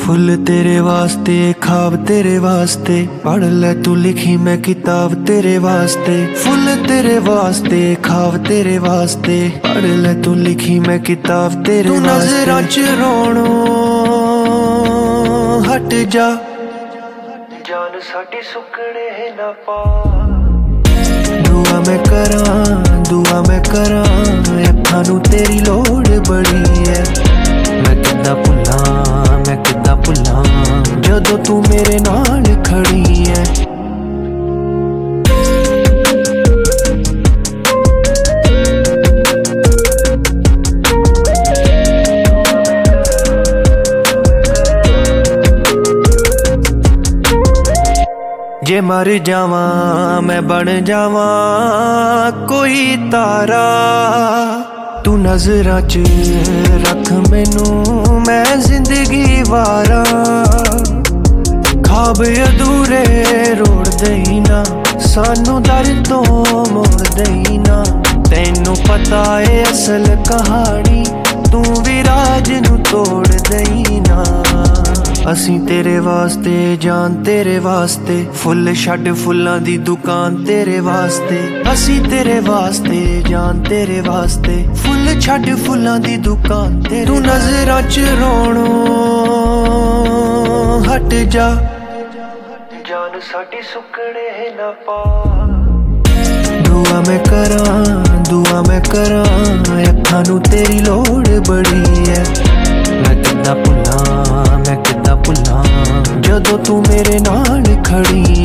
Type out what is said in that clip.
Full तेरे वास्ते खाब तेरे वास्ते पढ़ ले तू लिखी मैं किताब तेरे वास्ते। फुल तेरे वास्ते खाब तेरे वास्ते पढ़ ले तू लिखी मैं किताब तेरे वास्ते। तू नजरां च रोणो हट जा जान साडी सुकड़े ना पा। दुआ मैं करां अखां नूं तेरी लोड़ बड़ी है। मैं किद्दां भुल्लां जदों तू मेरे नाल खड़ी है। जे मर जावां मैं बन जावां कोई तारा। तू नजरां च रख मैनू मैं जिंदगी वारा। खाब अधूरे रोड़ देई ना सानू दर तो मोड़ देई ना। तैनू पता है असल कहानी तू भी राज नू तोड़ देई ना। असीं तेरे वास्ते जान तेरे वास्ते फुल छड्ड फुल्लां दी दुकान तेरे वास्ते। असीं तेरे वास्ते जान तेरे वास्ते फुल छड्ड फुल्लां दी दुकान तेरे। तू नजरां च रोणो हट जा जान साडी सुकड़े ना पा। दुआ मैं करां अखां नूं तेरी लोड़ बड़ी है। मैं किद्दां भुल्लां जदों तू मेरे नाल खड़ी